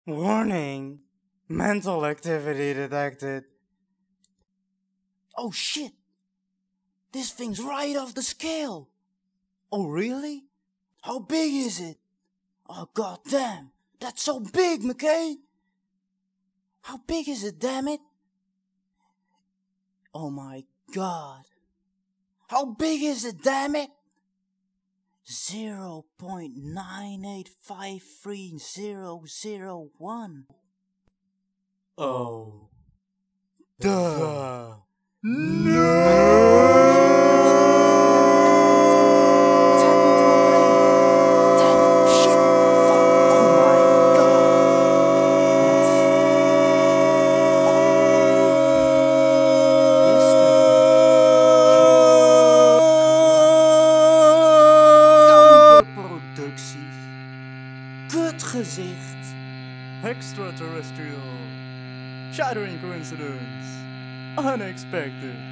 Warning! Mental activity detected. Oh shit! This thing's right off the scale! Oh really? How big is it? Oh god damn! That's so big, McKay! How big is it, damn it? Oh my god! How big is it, damn it? 0.9853001. Oh. Duh. What's happening to my brain? Damn it, shit, fuck, oh my god. Kankerproducties. Kutgezicht. Extraterrestrial. Shattering coincidence. Unexpected.